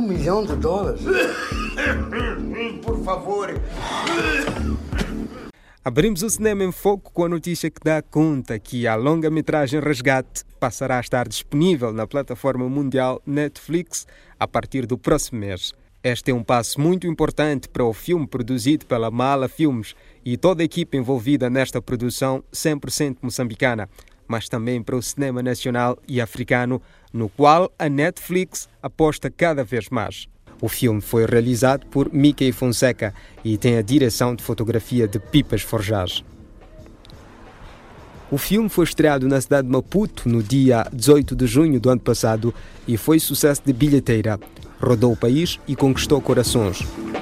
milhão de dólares? Por favor. Abrimos o Cinema em Foco com a notícia que dá conta que a longa-metragem Resgate passará a estar disponível na plataforma mundial Netflix a partir do próximo mês. Este é um passo muito importante para o filme produzido pela Mala Filmes e toda a equipe envolvida nesta produção 100% moçambicana, mas também para o cinema nacional e africano, no qual a Netflix aposta cada vez mais. O filme foi realizado por Mickey Fonseca e tem a direção de fotografia de Pipas Forjage. O filme foi estreado na cidade de Maputo no dia 18 de junho do ano passado e foi sucesso de bilheteira. Rodou o país e conquistou corações.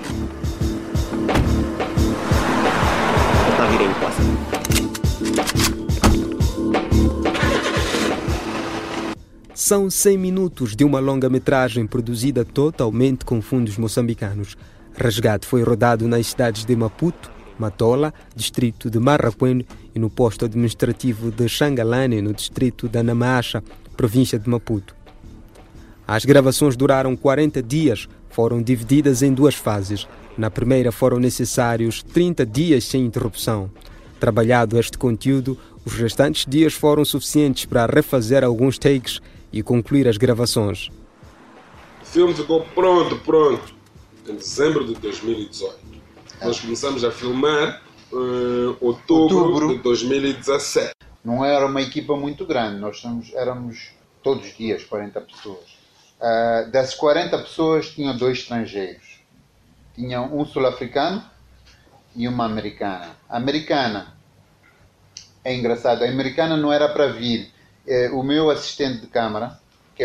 São 100 minutos de uma longa-metragem produzida totalmente com fundos moçambicanos. Resgate foi rodado nas cidades de Maputo, Matola, distrito de Marraquém, e no posto administrativo de Xangalane, no distrito de Anamacha, província de Maputo. As gravações duraram 40 dias, foram divididas em duas fases. Na primeira foram necessários 30 dias sem interrupção. Trabalhado este conteúdo, os restantes dias foram suficientes para refazer alguns takes e concluir as gravações. O filme ficou pronto em dezembro de 2018. Nós começamos a filmar em outubro de 2017. Não era uma equipa muito grande, éramos todos os dias 40 pessoas. Das 40 pessoas, tinham 2 estrangeiros. Tinha um sul-africano e uma americana. A americana, é engraçado, a americana não era para vir. O meu assistente de câmara, que é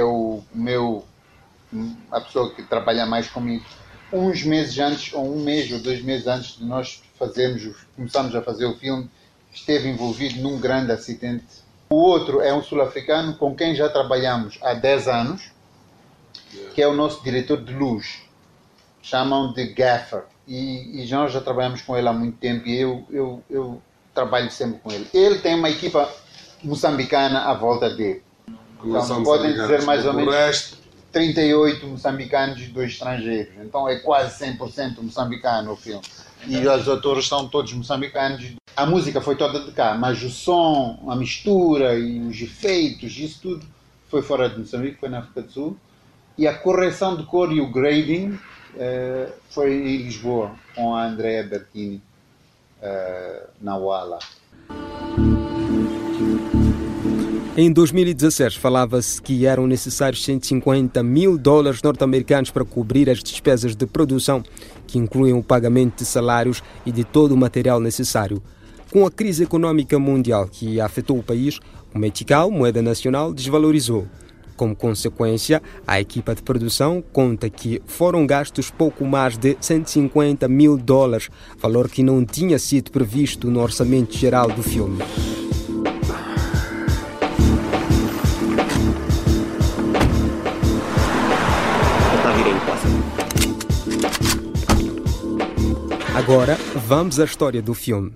a pessoa que trabalha mais comigo, uns meses antes, ou 1 mês ou 2 meses antes de nós começarmos a fazer o filme, esteve envolvido num grande acidente. O outro é um sul-africano com quem já trabalhamos há 10 anos, que é o nosso diretor de luz. Chamam de Gaffer. E nós já trabalhamos com ele há muito tempo e eu trabalho sempre com ele. Ele tem uma equipa moçambicana à volta dele. Então, podem dizer mais ou menos 38 moçambicanos e 2 estrangeiros. Então é quase 100% moçambicano o filme. E os atores são todos moçambicanos. A música foi toda de cá, mas o som, a mistura e os efeitos, isso tudo foi fora de Moçambique, foi na África do Sul. E a correção de cor e o grading foi em Lisboa, com a Andrea Bertini, na Wala. Em 2016, falava-se que eram necessários 150 mil dólares norte-americanos para cobrir as despesas de produção, que incluem o pagamento de salários e de todo o material necessário. Com a crise econômica mundial que afetou o país, o metical, moeda nacional, desvalorizou. Como consequência, a equipa de produção conta que foram gastos pouco mais de 150 mil dólares, valor que não tinha sido previsto no orçamento geral do filme. Agora, vamos à história do filme.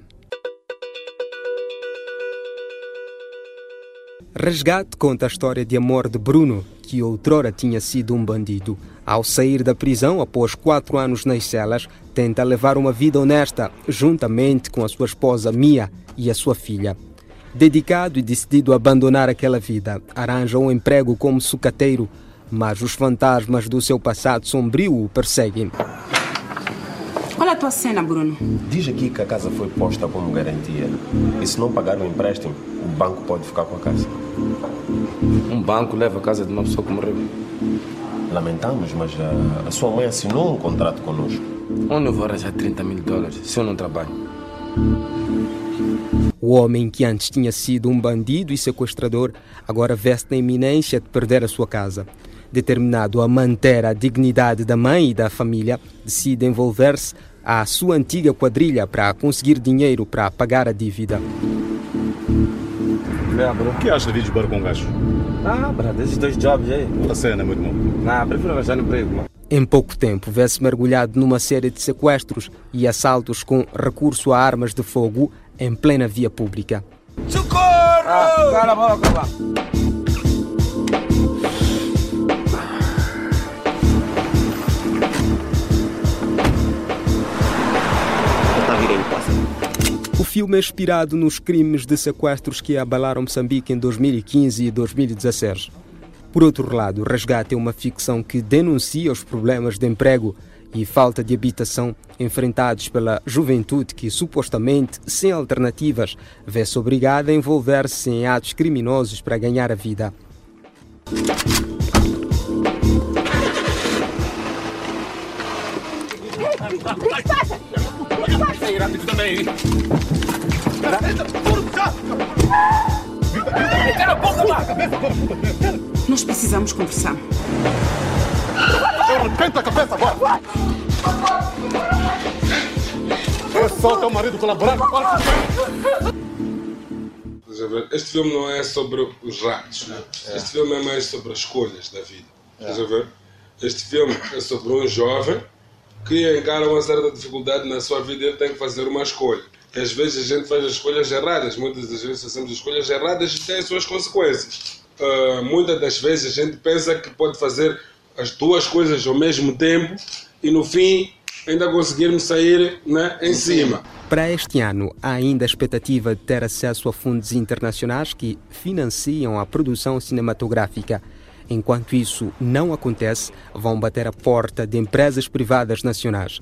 Resgate conta a história de amor de Bruno, que outrora tinha sido um bandido. Ao sair da prisão, após 4 anos nas celas, tenta levar uma vida honesta, juntamente com a sua esposa Mia e a sua filha. Dedicado e decidido a abandonar aquela vida, arranja um emprego como sucateiro, mas os fantasmas do seu passado sombrio o perseguem. Qual é a tua cena, Bruno? Diz aqui que a casa foi posta como garantia. E se não pagar o empréstimo, o banco pode ficar com a casa. Um banco leva a casa de uma pessoa que morreu. Lamentamos, mas a sua mãe assinou um contrato connosco. Onde eu vou arranjar 30 mil dólares se eu não trabalho? O homem que antes tinha sido um bandido e sequestrador, agora vê-se na iminência de perder a sua casa. Determinado a manter a dignidade da mãe e da família, decide envolver-se à sua antiga quadrilha para conseguir dinheiro para pagar a dívida. O que acha de desbar com gajo? Brad, esses 2 jobs aí. A cena, meu irmão. Prefiro arranjar no emprego, mano. Em pouco tempo, vê-se mergulhado numa série de sequestros e assaltos com recurso a armas de fogo em plena via pública. Socorro! Cala a boca, filme é inspirado nos crimes de sequestros que abalaram Moçambique em 2015 e 2016. Por outro lado, o Resgate é uma ficção que denuncia os problemas de emprego e falta de habitação enfrentados pela juventude que, supostamente sem alternativas, vê-se obrigada a envolver-se em atos criminosos para ganhar a vida. Nós precisamos conversar. Arrebenta a cabeça agora! É só teu marido colaborar. Este filme não é sobre os ratos. Este filme é mais sobre as escolhas da vida. Estás a ver? Este filme é sobre um jovem que encara uma certa dificuldade na sua vida e ele tem que fazer uma escolha. E às vezes a gente faz as escolhas erradas. Muitas das vezes fazemos as escolhas erradas e tem as suas consequências. Muitas das vezes a gente pensa que pode fazer as duas coisas ao mesmo tempo e no fim ainda conseguirmos sair, né, em cima. Para este ano, há ainda a expectativa de ter acesso a fundos internacionais que financiam a produção cinematográfica. Enquanto isso não acontece, vão bater a porta de empresas privadas nacionais.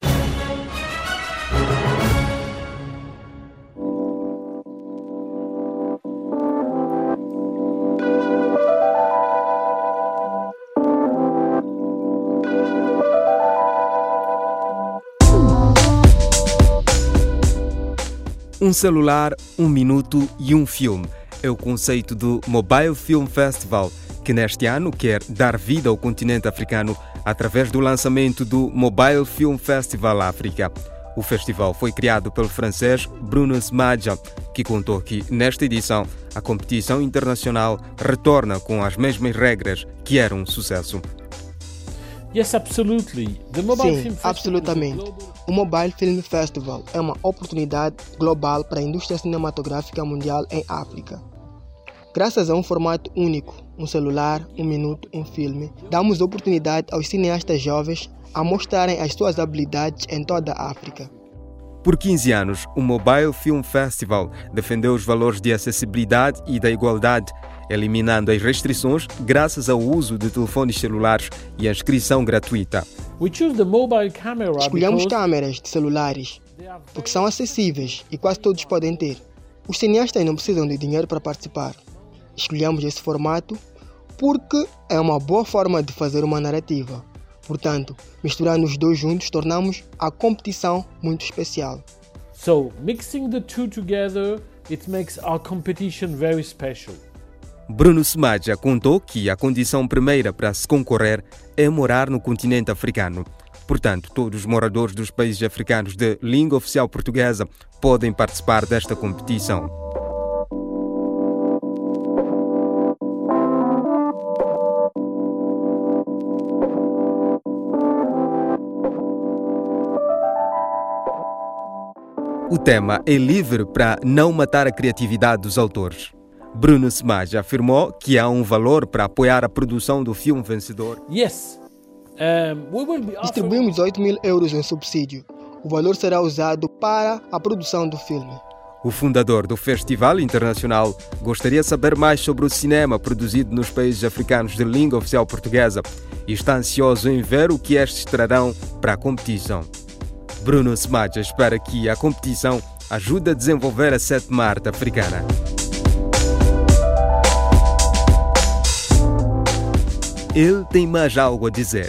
Um celular, um minuto e um filme é o conceito do Mobile Film Festival, que neste ano quer dar vida ao continente africano através do lançamento do Mobile Film Festival África. O festival foi criado pelo francês Bruno Smadja, que contou que nesta edição a competição internacional retorna com as mesmas regras que eram um sucesso. Yes, absolutely. The Mobile Film Sim, Festival absolutamente. O Mobile Film Festival é uma oportunidade global para a indústria cinematográfica mundial em África. Graças a um formato único, um celular, um minuto, um filme, damos oportunidade aos cineastas jovens a mostrarem as suas habilidades em toda a África. Por 15 anos, o Mobile Film Festival defendeu os valores de acessibilidade e da igualdade, eliminando as restrições graças ao uso de telefones celulares e a inscrição gratuita. Escolhemos câmeras de celulares porque são acessíveis e quase todos podem ter. Os cineastas não precisam de dinheiro para participar. Escolhemos esse formato porque é uma boa forma de fazer uma narrativa. Portanto, misturando os dois juntos, tornamos a competição muito especial. So, mixing the two together, it makes our competition very special. Bruno Smadja contou que a condição primeira para se concorrer é morar no continente africano. Portanto, todos os moradores dos países africanos de língua oficial portuguesa podem participar desta competição. O tema é livre para não matar a criatividade dos autores. Bruno Smadja afirmou que há um valor para apoiar a produção do filme vencedor. Yes. Distribuímos 8.000 euros em subsídio. O valor será usado para a produção do filme. O fundador do Festival Internacional gostaria de saber mais sobre o cinema produzido nos países africanos de língua oficial portuguesa e está ansioso em ver o que estes trarão para a competição. Bruno Smadja espera que a competição ajude a desenvolver a sétima arte africana. Ele tem mais algo a dizer.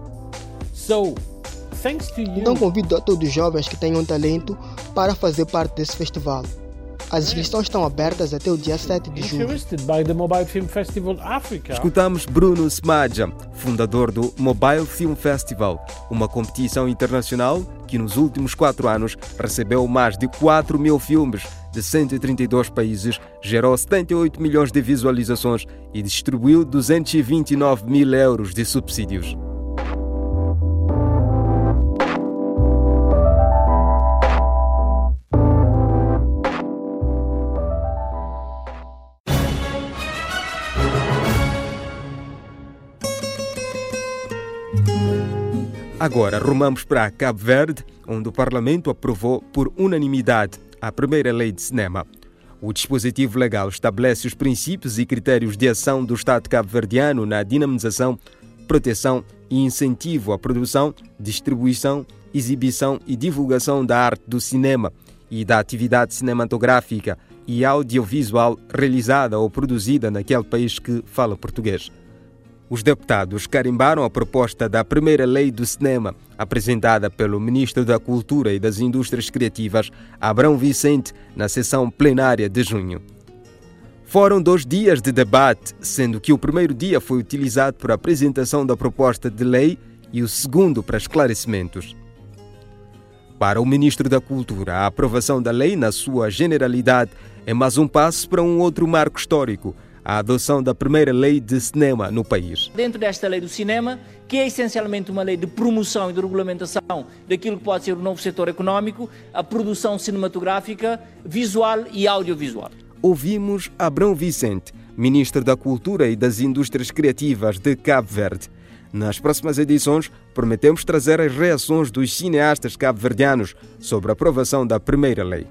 Então convido a todos os jovens que tenham talento para fazer parte desse festival. As inscrições estão abertas até o dia 7 de julho. Escutamos Bruno Smadja, fundador do Mobile Film Festival, uma competição internacional que nos últimos 4 anos recebeu mais de 4.000 filmes de 132 países, gerou 78 milhões de visualizações e distribuiu 229 mil euros de subsídios. Agora rumamos para Cabo Verde, onde o Parlamento aprovou por unanimidade a primeira lei de cinema. O dispositivo legal estabelece os princípios e critérios de ação do Estado cabo-verdiano na dinamização, proteção e incentivo à produção, distribuição, exibição e divulgação da arte do cinema e da atividade cinematográfica e audiovisual realizada ou produzida naquele país que fala português. Os deputados carimbaram a proposta da primeira lei do cinema, apresentada pelo Ministro da Cultura e das Indústrias Criativas, Abrão Vicente, na sessão plenária de junho. Foram 2 dias de debate, sendo que o primeiro dia foi utilizado para a apresentação da proposta de lei e o segundo para esclarecimentos. Para o Ministro da Cultura, a aprovação da lei, na sua generalidade, é mais um passo para um outro marco histórico, a adoção da primeira lei de cinema no país. Dentro desta lei do cinema, que é essencialmente uma lei de promoção e de regulamentação daquilo que pode ser o novo setor económico, a produção cinematográfica, visual e audiovisual. Ouvimos Abrão Vicente, Ministro da Cultura e das Indústrias Criativas de Cabo Verde. Nas próximas edições, prometemos trazer as reações dos cineastas cabo-verdianos sobre a aprovação da primeira lei.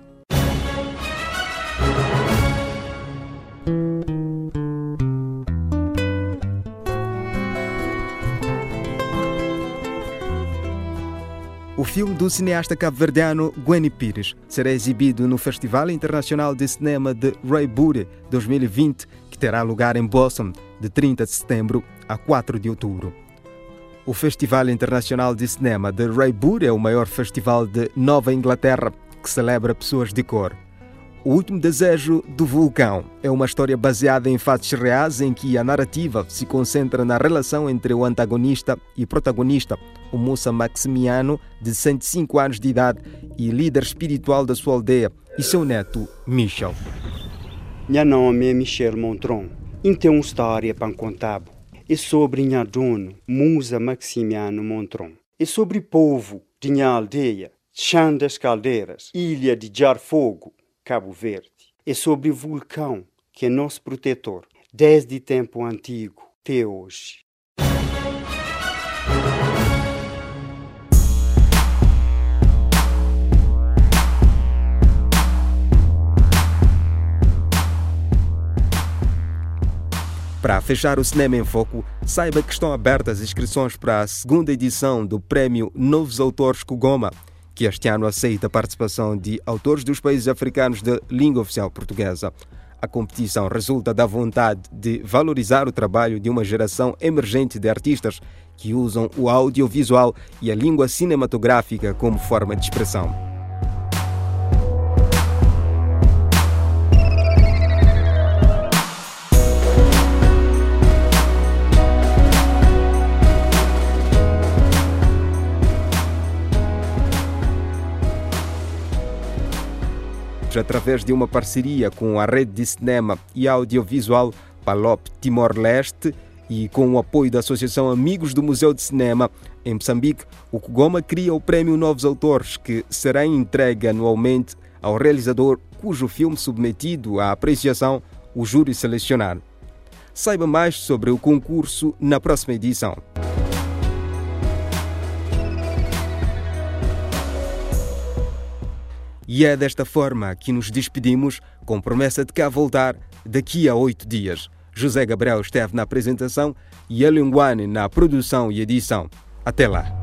O filme do cineasta cabo-verdiano Gueni Pires será exibido no Festival Internacional de Cinema de Raibure 2020, que terá lugar em Boston de 30 de setembro a 4 de outubro. O Festival Internacional de Cinema de Raibure é o maior festival de Nova Inglaterra que celebra pessoas de cor. O Último Desejo do Vulcão é uma história baseada em fatos reais em que a narrativa se concentra na relação entre o antagonista e protagonista, o moça Maximiano, de 105 anos de idade e líder espiritual da sua aldeia, e seu neto, Michel. Meu nome é Michel Montron. E tem uma história para contar. É sobre minha dono, Musa Maximiano Montron. É sobre o povo de minha aldeia, Chão das Caldeiras, Ilha de Jarfogo, Cabo Verde. É sobre o vulcão, que é nosso protetor, desde tempo antigo até hoje. Para fechar o Cinema em Foco, saiba que estão abertas inscrições para a segunda edição do Prémio Novos Autores Kugoma, que este ano aceita a participação de autores dos países africanos de língua oficial portuguesa. A competição resulta da vontade de valorizar o trabalho de uma geração emergente de artistas que usam o audiovisual e a língua cinematográfica como forma de expressão. Através de uma parceria com a Rede de Cinema e Audiovisual Palop Timor-Leste e com o apoio da Associação Amigos do Museu de Cinema em Moçambique, o Kugoma cria o Prémio Novos Autores, que será entregue anualmente ao realizador cujo filme submetido à apreciação o júri selecionar. Saiba mais sobre o concurso na próxima edição. E é desta forma que nos despedimos, com promessa de cá voltar daqui a 8 dias. José Gabriel esteve na apresentação e Elinguane na produção e edição. Até lá!